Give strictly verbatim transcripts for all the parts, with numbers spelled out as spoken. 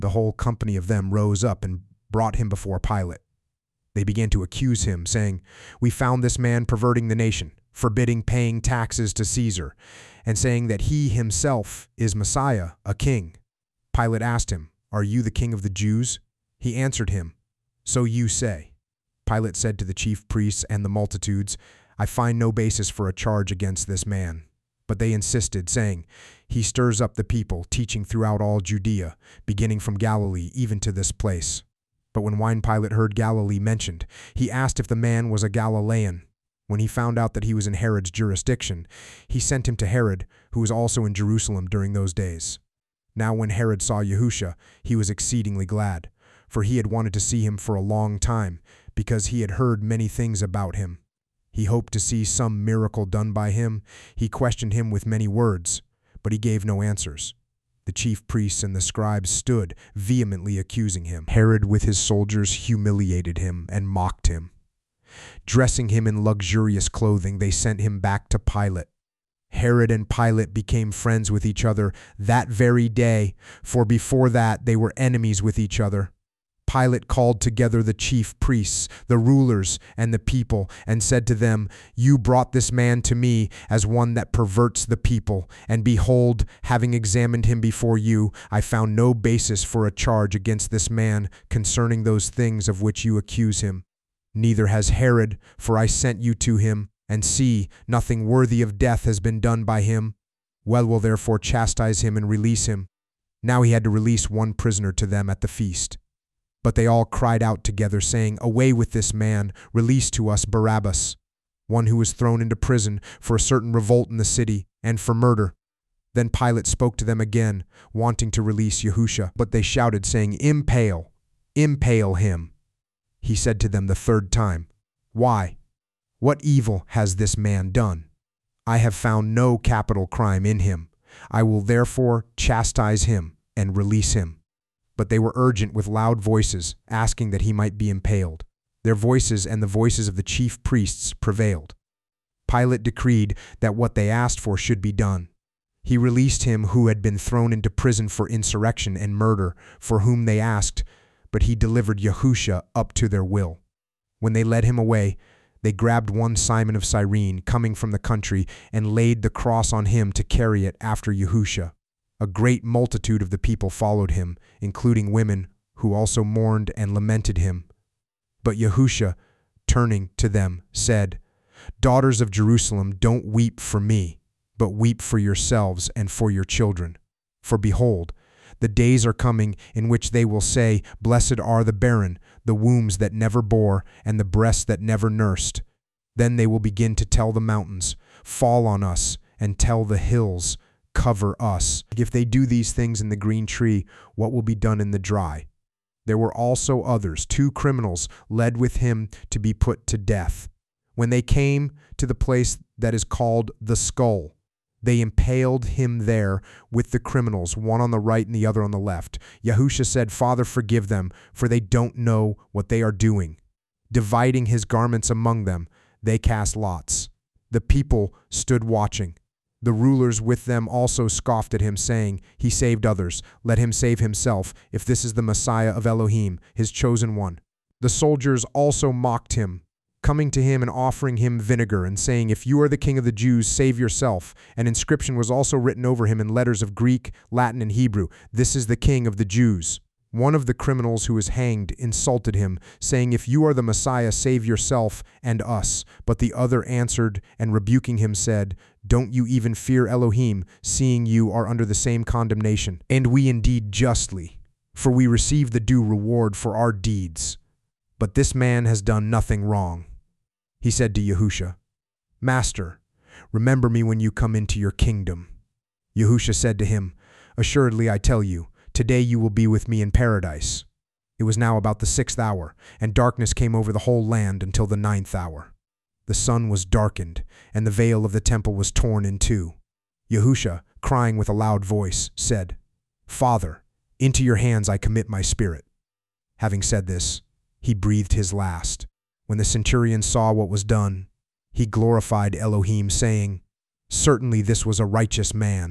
The whole company of them rose up and brought him before Pilate. They began to accuse him, saying, "We found this man perverting the nation, forbidding paying taxes to Caesar, and saying that he himself is Messiah, a king." Pilate asked him, "Are you the king of the Jews?" He answered him, "So you say." Pilate said to the chief priests and the multitudes, "I find no basis for a charge against this man." But they insisted, saying, "He stirs up the people, teaching throughout all Judea, beginning from Galilee even to this place." But when Pilate heard Galilee mentioned, he asked if the man was a Galilean. When he found out that he was in Herod's jurisdiction, he sent him to Herod, who was also in Jerusalem during those days. Now when Herod saw Yahusha, he was exceedingly glad, for he had wanted to see him for a long time, because he had heard many things about him. He hoped to see some miracle done by him. He questioned him with many words, but he gave no answers. The chief priests and the scribes stood, vehemently accusing him. Herod with his soldiers humiliated him and mocked him. Dressing him in luxurious clothing, they sent him back to Pilate. Herod and Pilate became friends with each other that very day, for before that they were enemies with each other. Pilate called together the chief priests, the rulers, and the people, and said to them, "You brought this man to me as one that perverts the people, and behold, having examined him before you, I found no basis for a charge against this man concerning those things of which you accuse him. Neither has Herod, for I sent you to him, and see, nothing worthy of death has been done by him. Well will therefore chastise him and release him." Now he had to release one prisoner to them at the feast. But they all cried out together, saying, "Away with this man, release to us Barabbas," one who was thrown into prison for a certain revolt in the city, and for murder. Then Pilate spoke to them again, wanting to release Yahusha, but they shouted, saying, "Impale, impale him." He said to them the third time, "Why? What evil has this man done? I have found no capital crime in him. I will therefore chastise him and release him." But they were urgent with loud voices, asking that he might be impaled. Their voices and the voices of the chief priests prevailed. Pilate decreed that what they asked for should be done. He released him who had been thrown into prison for insurrection and murder, for whom they asked, but he delivered Yahusha up to their will. When they led him away, they grabbed one Simon of Cyrene, coming from the country, and laid the cross on him to carry it after Yahusha. A great multitude of the people followed him, including women, who also mourned and lamented him. But Yahusha, turning to them, said, "Daughters of Jerusalem, don't weep for me, but weep for yourselves and for your children. For behold, the days are coming in which they will say, 'Blessed are the barren, the wombs that never bore, and the breasts that never nursed.' Then they will begin to tell the mountains, 'Fall on us,' and tell the hills, 'Cover us.' If they do these things in the green tree, what will be done in the dry?" There were also others, two criminals, led with him to be put to death. When they came to the place that is called the Skull, they impaled him there with the criminals, one on the right and the other on the left. Yahusha said, "Father, forgive them, for they don't know what they are doing." Dividing his garments among them, they cast lots. The people stood watching. The rulers with them also scoffed at him, saying, "He saved others. Let him save himself, if this is the Messiah of Elohim, his chosen one." The soldiers also mocked him, coming to him and offering him vinegar, and saying, "If you are the king of the Jews, save yourself." An inscription was also written over him in letters of Greek, Latin, and Hebrew, "This is the king of the Jews." One of the criminals who was hanged insulted him, saying, "If you are the Messiah, save yourself and us." But the other answered and rebuking him said, "Don't you even fear Elohim, seeing you are under the same condemnation? And we indeed justly, for we receive the due reward for our deeds. But this man has done nothing wrong." He said to Yahusha, "Master, remember me when you come into your kingdom." Yahusha said to him, "Assuredly I tell you, today you will be with me in paradise." It was now about the sixth hour, and darkness came over the whole land until the ninth hour. The sun was darkened, and the veil of the temple was torn in two. Yahusha, crying with a loud voice, said, "Father, into your hands I commit my spirit." Having said this, he breathed his last. When the centurion saw what was done, he glorified Elohim, saying, "Certainly this was a righteous man."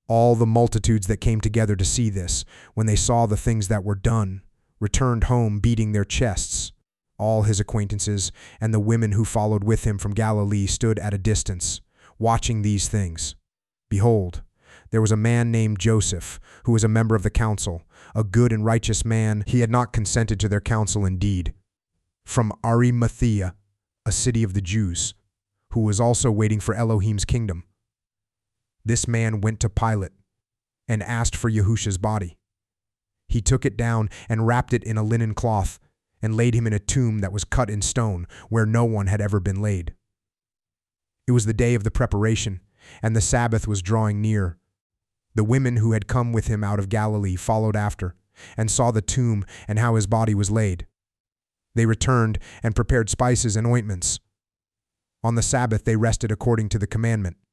All the multitudes that came together to see this, when they saw the things that were done, returned home beating their chests. All his acquaintances and the women who followed with him from Galilee stood at a distance, watching these things. Behold, there was a man named Joseph, who was a member of the council, a good and righteous man. He had not consented to their counsel indeed. From Arimathea, a city of the Jews, who was also waiting for Elohim's kingdom. This man went to Pilate and asked for Yahusha's body. He took it down and wrapped it in a linen cloth and laid him in a tomb that was cut in stone where no one had ever been laid. It was the day of the preparation, and the Sabbath was drawing near. The women who had come with him out of Galilee followed after and saw the tomb and how his body was laid. They returned and prepared spices and ointments. On the Sabbath they rested according to the commandment.